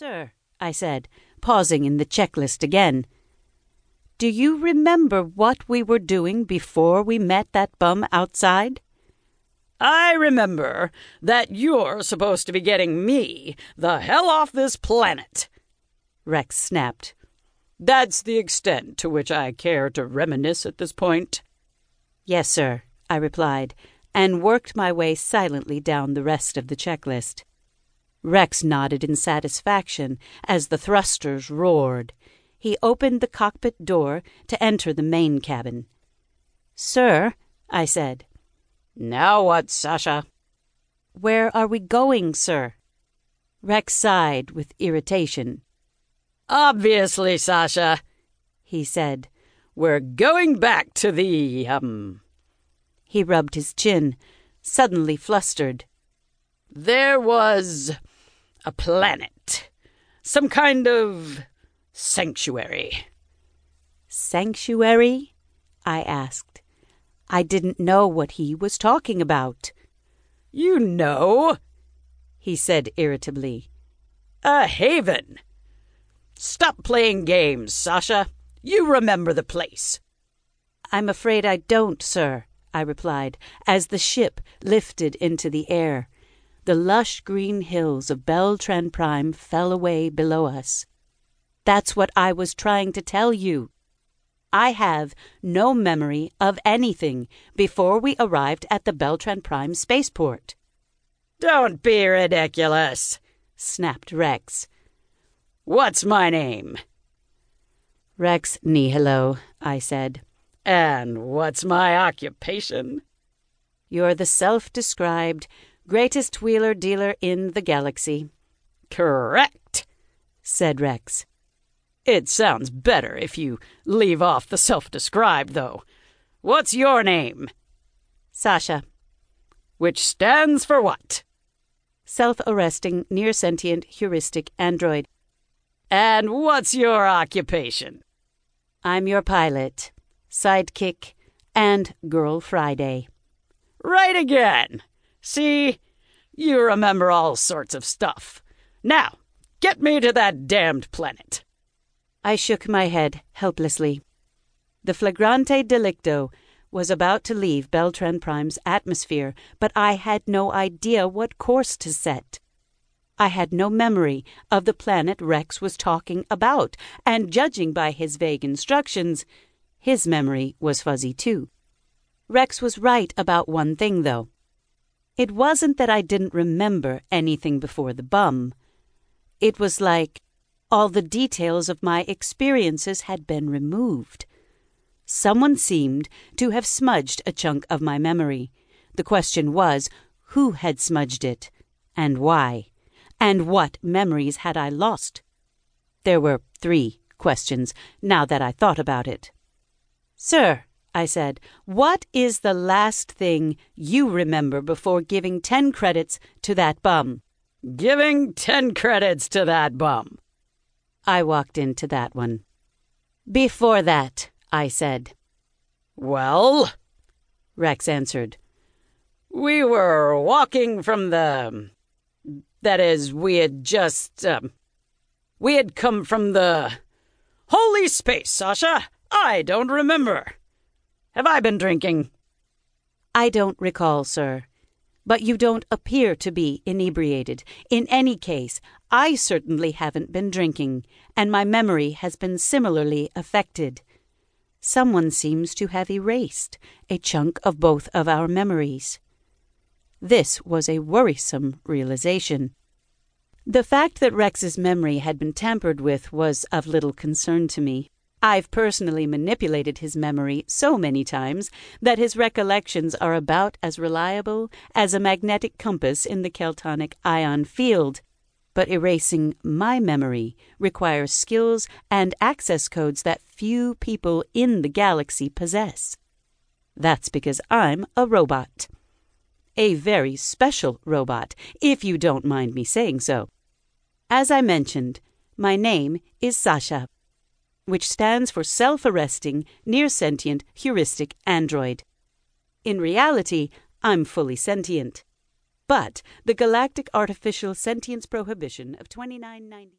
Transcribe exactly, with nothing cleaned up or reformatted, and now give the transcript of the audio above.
"Sir," I said, pausing in the checklist again, "do you remember what we were doing before we met that bum outside?" "I remember that you're supposed to be getting me the hell off this planet," Rex snapped. "That's the extent to which I care to reminisce at this point." "Yes, sir," I replied, and worked my way silently down the rest of the checklist. Rex nodded in satisfaction as the thrusters roared. He opened the cockpit door to enter the main cabin. "Sir," I said. "Now what, Sasha?" "Where are we going, sir?" Rex sighed with irritation. "Obviously, Sasha," he said. "We're going back to the, um..." He rubbed his chin, suddenly flustered. "There was a planet. Some kind of sanctuary." "Sanctuary?" I asked. I didn't know what he was talking about. "You know," he said irritably. "A haven. Stop playing games, Sasha. You remember the place." "I'm afraid I don't, sir," I replied, as the ship lifted into the air. The lush green hills of Beltran Prime fell away below us. "That's what I was trying to tell you. I have no memory of anything before we arrived at the Beltran Prime spaceport." "Don't be ridiculous," snapped Rex. "What's my name?" "Rex Nihilo," I said. "And what's my occupation?" "You're the self-described greatest wheeler-dealer in the galaxy." "Correct," said Rex. "It sounds better if you leave off the self-described, though. What's your name?" "Sasha." "Which stands for what?" "Self-arresting, near-sentient, heuristic android." "And what's your occupation?" "I'm your pilot, sidekick, and Girl Friday." "Right again. See? You remember all sorts of stuff. Now, get me to that damned planet." I shook my head helplessly. The flagrante delicto was about to leave Beltran Prime's atmosphere, but I had no idea what course to set. I had no memory of the planet Rex was talking about, and judging by his vague instructions, his memory was fuzzy too. Rex was right about one thing, though. It wasn't that I didn't remember anything before the bum. It was like all the details of my experiences had been removed. Someone seemed to have smudged a chunk of my memory. The question was, who had smudged it, and why? And what memories had I lost? There were three questions, now that I thought about it. "Sir," I said, "what is the last thing you remember before giving ten credits to that bum?" "Giving ten credits to that bum." I walked into that one. "Before that," I said. "Well," Rex answered, "we were walking from the... That is, we had just... Um, we had come from the... Holy space, Sasha! I don't remember. Have I been drinking?" "I don't recall, sir. But you don't appear to be inebriated. In any case, I certainly haven't been drinking, and my memory has been similarly affected. Someone seems to have erased a chunk of both of our memories." This was a worrisome realization. The fact that Rex's memory had been tampered with was of little concern to me. I've personally manipulated his memory so many times that his recollections are about as reliable as a magnetic compass in the Keltonic ion field. But erasing my memory requires skills and access codes that few people in the galaxy possess. That's because I'm a robot. A very special robot, if you don't mind me saying so. As I mentioned, my name is Sasha, which stands for Self-Arresting, Near-Sentient, Heuristic Android. In reality, I'm fully sentient. But the Galactic Artificial Sentience Prohibition of twenty-nine ninety